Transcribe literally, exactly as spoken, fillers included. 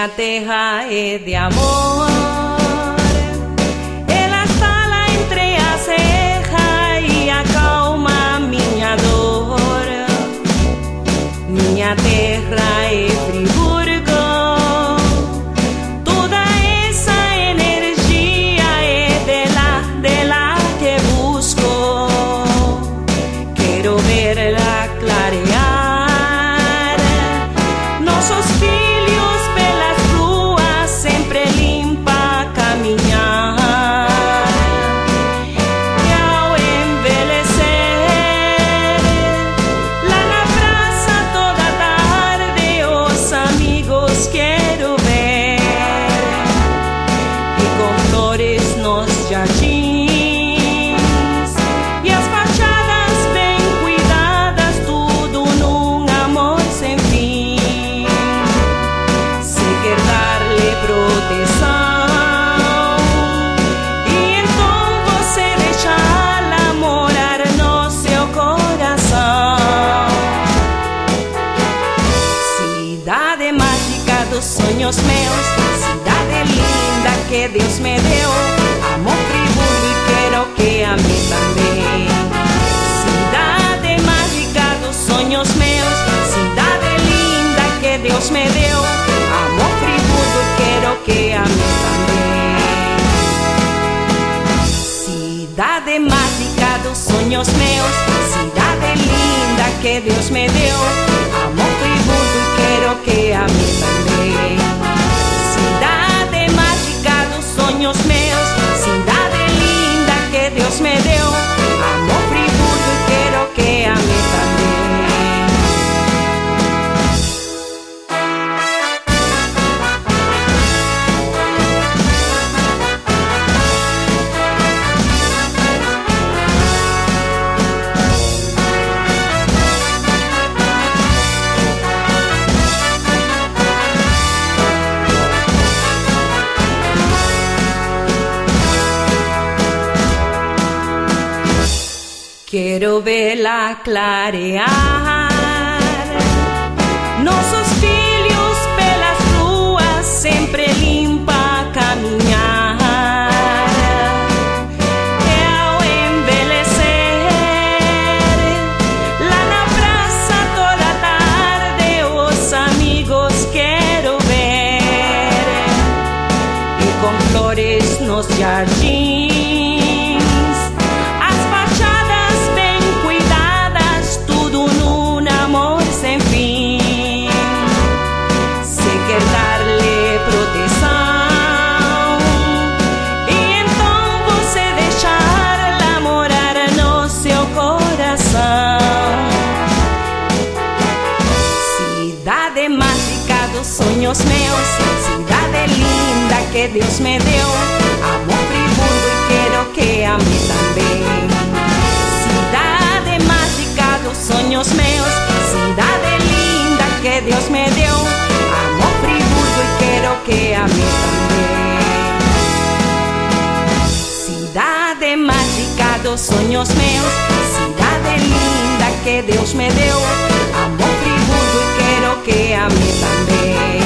Minha terra é de amor. Ela fala entre a serra e acalma minha dor. Minha terra é Friburgo. Toda essa energia é dela, dela que busco. Quero verla clarear. Nossos filhos pelas ruas sempre limpa caminhar. E ao envelhecer, lá na praça toda tarde os amigos quero ver. E com flores nos jardins e as fachadas bem cuidadas, tudo num amor sem fim. Se quer dar-lhe proteção, e então você deixá-la morar no seu coração. Cidade mágica dos sonhos meus, cidade linda que Deus me deu. Amo Friburgo e quero que ame também. Cidade mágica dos sonhos meus, cidade linda que Deus me deu. Amo Friburgo e quero que ame também. Cidade mágica dos sonhos meus, cidade linda que Deus me deu. Amo Friburgo e quero que ame também. Cidade mágica dos sonhos meus, cidade linda que Deus me deu. Amo Friburgo e quero que ame também. Quero vê-la clarear. Nossos filhos pelas ruas sempre limpa caminhar. E ao envelhecer, lá na praça toda tarde os amigos quero ver. E com flores nos jardins, sem fim. Se quer dar-lhe proteção, e então você deixar-la morar no seu coração. Cidade mágica dos sonhos meus, cidade linda que Deus me deu. Amo Friburgo e quero que ame também. Cidade mágica dos sonhos meus, cidade linda que Deus me deu. Amo Friburgo e quero que ame também. Cidade mágica dos sonhos meus, cidade linda que Deus me deu. Amo Friburgo e quero que ame também.